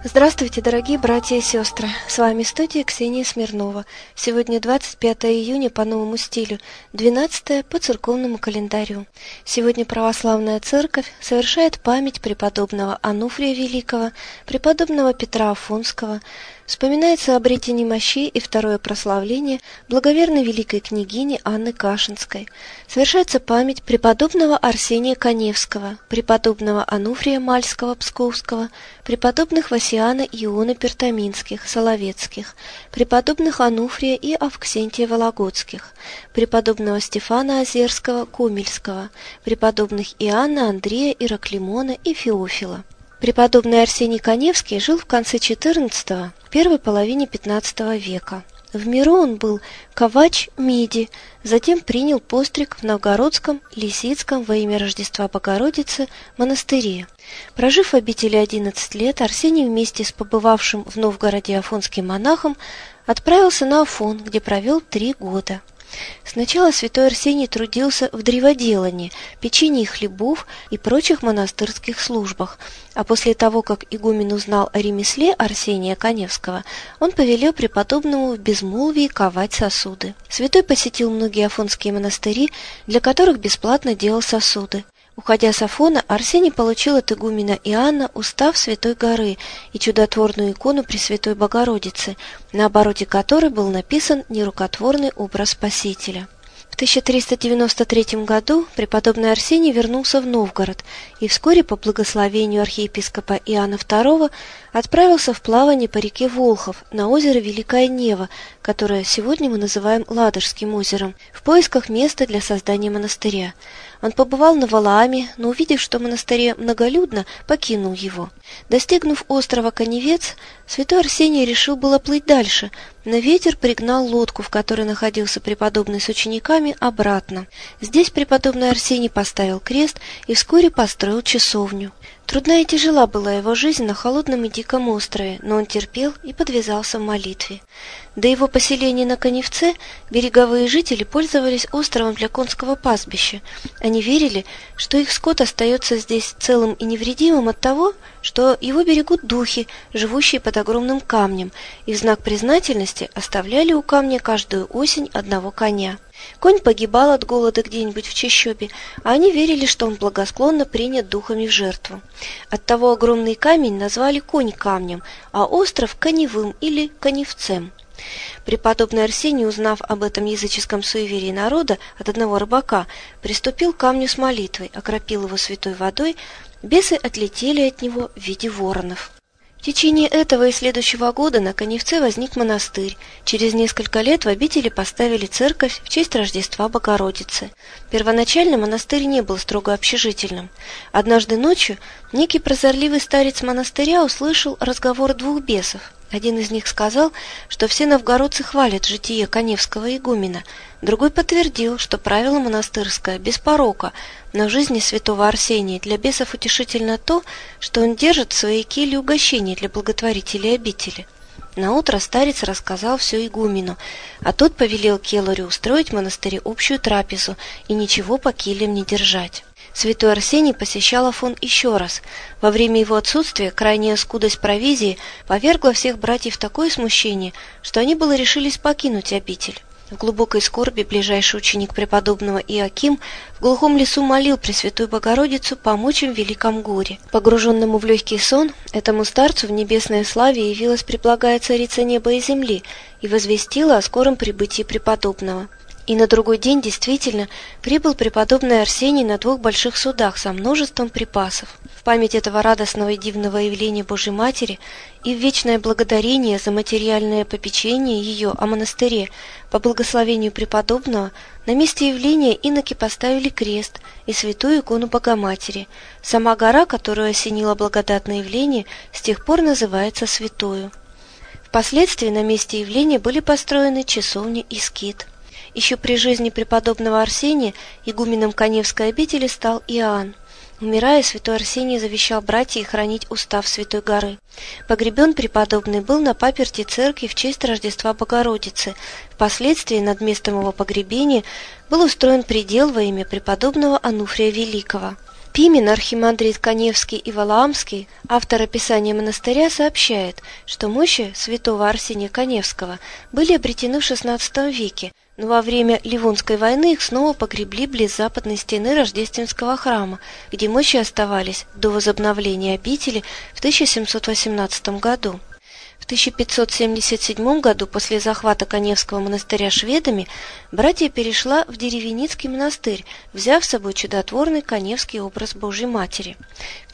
Здравствуйте, дорогие братья и сестры! С вами студия Ксения Смирнова. Сегодня 25 июня по новому стилю, 12 по церковному календарю. Сегодня православная церковь совершает память преподобного Ануфрия Великого, преподобного Петра Афонского. Вспоминается обретение мощей и второе прославление благоверной великой княгини Анны Кашинской. Совершается память преподобного Арсения Каневского, преподобного Ануфрия Мальского Псковского, преподобных Васиана и Ионы Пертаминских, Соловецких, преподобных Ануфрия и Авксентия Вологодских, преподобного Стефана Озерского, Комельского, преподобных Иоанна, Андрея, Ираклимона и Феофила. Преподобный Арсений Каневский жил в конце XIV – первой половине XV века. В миру он был ковач меди, затем принял постриг в Новгородском, Лисицком во имя Рождества Богородицы монастыре. Прожив в обители 11 лет, Арсений вместе с побывавшим в Новгороде афонским монахом отправился на Афон, где провел 3 года. Сначала святой Арсений трудился в древоделании, печенье хлебов и прочих монастырских службах, а после того, как игумен узнал о ремесле Арсения Каневского, он повелел преподобному в безмолвии ковать сосуды. Святой посетил многие афонские монастыри, для которых бесплатно делал сосуды. Уходя с Афона, Арсений получил от игумена Иоанна устав Святой горы и чудотворную икону Пресвятой Богородицы, на обороте которой был написан нерукотворный образ Спасителя. В 1393 году преподобный Арсений вернулся в Новгород и вскоре по благословению архиепископа Иоанна II отправился в плавание по реке Волхов на озеро Великая Нева, которое сегодня мы называем Ладожским озером, в поисках места для создания монастыря. Он побывал на Валааме, но, увидев, что в монастыре многолюдно, покинул его. Достигнув острова Каневец, святой Арсений решил было плыть дальше, но ветер пригнал лодку, в которой находился преподобный с учениками, обратно. Здесь преподобный Арсений поставил крест и вскоре построил часовню. Трудна и тяжела была его жизнь на холодном и диком острове, но он терпел и подвязался в молитве. До его поселения на Каневце береговые жители пользовались островом для конского пастбища. Они верили, что их скот остается здесь целым и невредимым от того, что его берегут духи, живущие под огромным камнем, и в знак признательности оставляли у камня каждую осень одного коня. Конь погибал от голода где-нибудь в чащобе, а они верили, что он благосклонно принят духами в жертву. Оттого огромный камень назвали Конь камнем, а остров Коневым или Коневцем. Преподобный Арсений, узнав об этом языческом суеверии народа от одного рыбака, приступил к камню с молитвой, окропил его святой водой, бесы отлетели от него в виде воронов. В течение этого и следующего года на Каневце возник монастырь. Через несколько лет в обители поставили церковь в честь Рождества Богородицы. Первоначально монастырь не был строго общежительным. Однажды ночью некий прозорливый старец монастыря услышал разговор 2 бесов. Один из них сказал, что все новгородцы хвалят житие каневского игумена. Другой подтвердил, что правило монастырское без порока, но в жизни святого Арсения для бесов утешительно то, что он держит в своей келье угощение для благотворителей обители. Наутро старец рассказал все игумену, а тот повелел келарю устроить в монастыре общую трапезу и ничего по кельям не держать. Святой Арсений посещал Афон еще раз. Во время его отсутствия крайняя скудость провизии повергла всех братьев в такое смущение, что они было решились покинуть обитель. В глубокой скорби ближайший ученик преподобного Иоаким в глухом лесу молил Пресвятую Богородицу помочь им в великом горе. Погруженному в легкий сон, этому старцу в небесной славе явилась преблагая царица неба и земли и возвестила о скором прибытии преподобного. И на другой день действительно прибыл преподобный Арсений на 2 больших судах со множеством припасов. В память этого радостного и дивного явления Божьей Матери и в вечное благодарение за материальное попечение ее о монастыре по благословению преподобного на месте явления иноки поставили крест и святую икону Богоматери. Сама гора, которую осенило благодатное явление, с тех пор называется Святою. Впоследствии на месте явления были построены часовня и скит. Еще при жизни преподобного Арсения игуменом Каневской обители стал Иоанн. Умирая, святой Арсений завещал братьям хранить устав Святой горы. Погребен преподобный был на паперти церкви в честь Рождества Богородицы. Впоследствии над местом его погребения был устроен предел во имя преподобного Ануфрия Великого. Пимен, архимандрит Каневский и Валаамский, автор описания монастыря, сообщает, что мощи святого Арсения Каневского были обретены в XVI веке, но во время Ливонской войны их снова погребли близ западной стены Рождественского храма, где мощи оставались до возобновления обители в 1718 году. В 1577 году, после захвата Каневского монастыря шведами, братья перешла в Деревеницкий монастырь, взяв с собой чудотворный Каневский образ Божьей Матери. В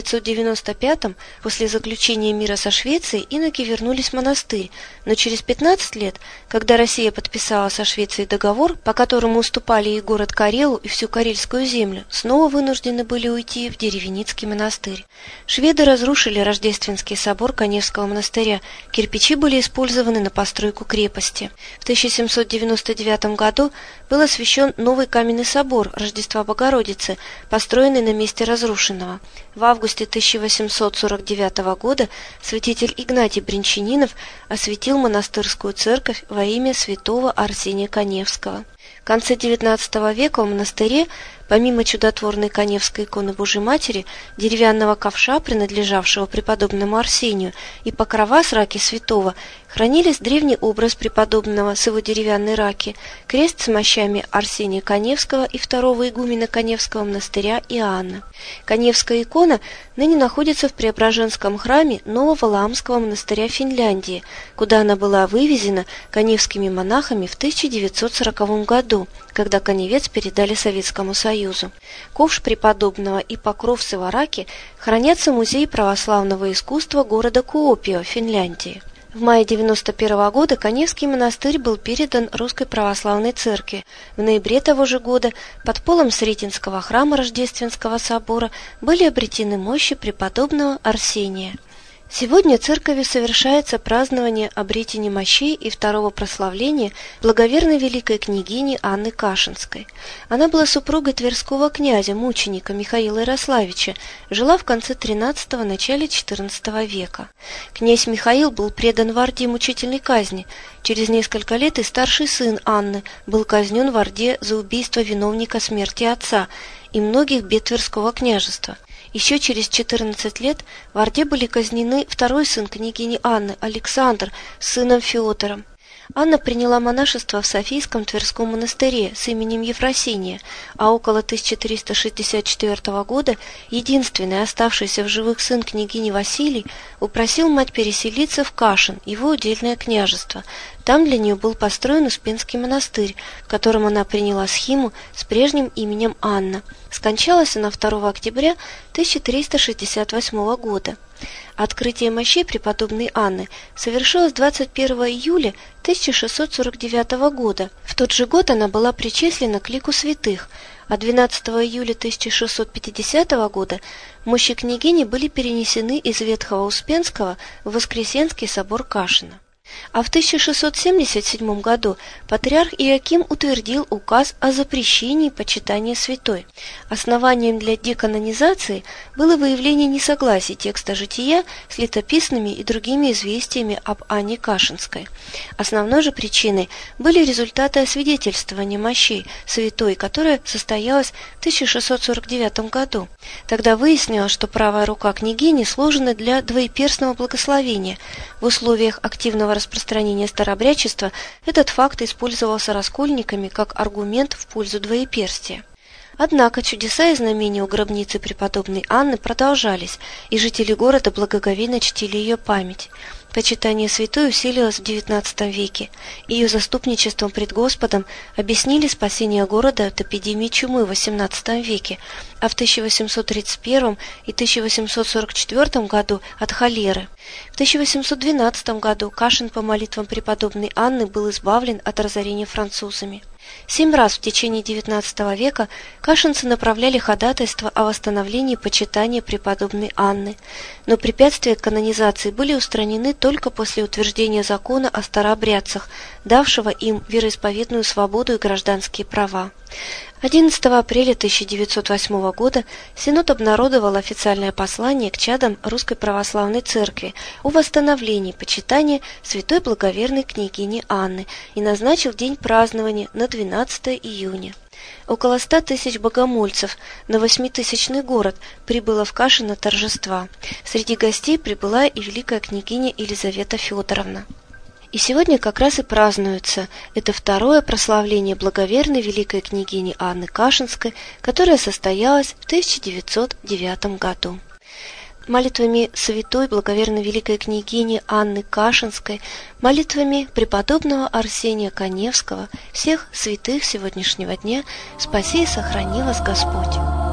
1595, после заключения мира со Швецией, иноки вернулись в монастырь, но через 15 лет, когда Россия подписала со Швецией договор, по которому уступали и город Карелу, и всю Карельскую землю, снова вынуждены были уйти в Деревеницкий монастырь. Шведы разрушили Рождественский собор Каневского монастыря. Кирпичи были использованы на постройку крепости. В 1799 году был освящен новый каменный собор Рождества Богородицы, построенный на месте разрушенного. В августе 1849 года святитель Игнатий Брянчанинов осветил монастырскую церковь во имя святого Арсения Каневского. В конце XIX века в монастыре, помимо чудотворной Каневской иконы Божьей Матери, деревянного ковша, принадлежавшего преподобному Арсению, и покрова с раки святого, хранились древний образ преподобного с его деревянной раки, крест с мощами Арсения Каневского и второго игумена Каневского монастыря Иоанна. Каневская икона ныне находится в Преображенском храме Нововалаамского монастыря Финляндии, куда она была вывезена каневскими монахами в 1940 году, когда Каневец передали Советскому Союзу. Ковш преподобного и покров с его раки хранятся в Музее православного искусства города Куопио, Финляндии. В мае 1991 года Каневский монастырь был передан Русской Православной Церкви. В ноябре того же года под полом Сретенского храма Рождественского собора были обретены мощи преподобного Арсения. Сегодня церковью совершается празднование обретения мощей и второго прославления благоверной великой княгини Анны Кашинской. Она была супругой тверского князя, мученика Михаила Ярославича, жила в конце XIII – начале XIV века. Князь Михаил был предан в Орде мучительной казни. Через несколько лет и старший сын Анны был казнен в Орде за убийство виновника смерти отца и многих бед Тверского княжества. Еще через 14 лет в Орде были казнены второй сын княгини Анны, Александр, с сыном Феодором. Анна приняла монашество в Софийском Тверском монастыре с именем Ефросиния, а около 1364 года единственный оставшийся в живых сын княгини Василий упросил мать переселиться в Кашин, его удельное княжество. Там для нее был построен Успенский монастырь, в котором она приняла схиму с прежним именем Анна. Скончалась она 2 октября 1368 года. Открытие мощей преподобной Анны совершилось 21 июля 1649 года. В тот же год она была причислена к лику святых, а 12 июля 1650 года мощи княгини были перенесены из Ветхого Успенского в Воскресенский собор Кашина. А в 1677 году патриарх Иоаким утвердил указ о запрещении почитания святой. Основанием для деканонизации было выявление несогласий текста жития с летописными и другими известиями об Анне Кашинской. Основной же причиной были результаты освидетельствования мощей святой, которое состоялось в 1649 году. Тогда выяснилось, что правая рука княгини сложена для двоеперстного благословения. В условиях активного распространения старообрядчества этот факт использовался раскольниками как аргумент в пользу двоеперстия. Однако чудеса и знамения у гробницы преподобной Анны продолжались, и жители города благоговейно чтили ее память. Почитание святой усилилось в XIX веке. Ее заступничеством пред Господом объяснили спасение города от эпидемии чумы в XVIII веке, а в 1831 и 1844 году от холеры. В 1812 году Кашин по молитвам преподобной Анны был избавлен от разорения французами. 7 раз в течение XIX века кашинцы направляли ходатайство о восстановлении почитания преподобной Анны, но препятствия к канонизации были устранены только после утверждения закона о старообрядцах, давшего им вероисповедную свободу и гражданские права. 11 апреля 1908 года Синод обнародовал официальное послание к чадам Русской Православной Церкви о восстановлении почитания святой благоверной княгини Анны и назначил день празднования на 12 июня. Около 100 тысяч богомольцев на 8-тысячный город прибыло в Кашин на торжества. Среди гостей прибыла и великая княгиня Елизавета Федоровна. И сегодня как раз и празднуется это второе прославление благоверной великой княгини Анны Кашинской, которое состоялось в 1909 году. Молитвами святой благоверной великой княгини Анны Кашинской, молитвами преподобного Арсения Каневского, всех святых сегодняшнего дня, спаси и сохрани вас Господь.